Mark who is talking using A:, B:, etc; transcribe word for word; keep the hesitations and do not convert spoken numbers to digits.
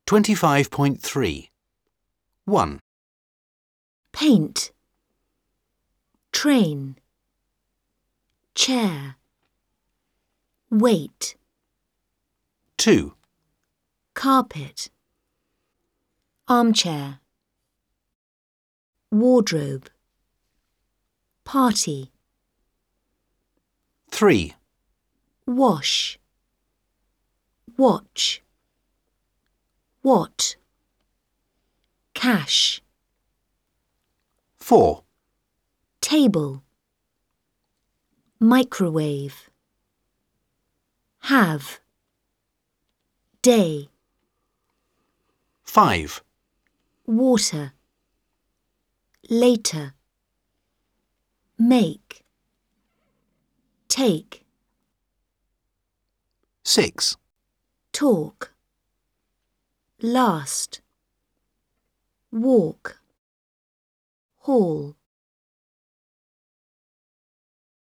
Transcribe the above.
A: twenty-five point three. one.
B: Paint, train, chair, weight,
A: two.
B: carpet, armchair, wardrobe, party,
A: three.
B: wash, watch, what, cash,
A: four.
B: table, microwave, have, day,
A: five.
B: water, later, make, take,
A: six.
B: talk, last, walk, hall.